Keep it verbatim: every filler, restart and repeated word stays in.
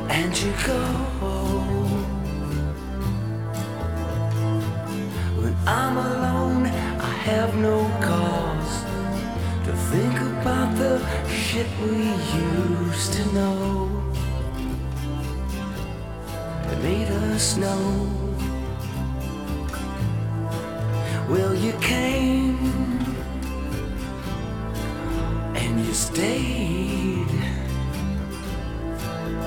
and you go. When I'm alone, I have no cause to think about the shit we used to know that made us know. Well, you came and you stayed.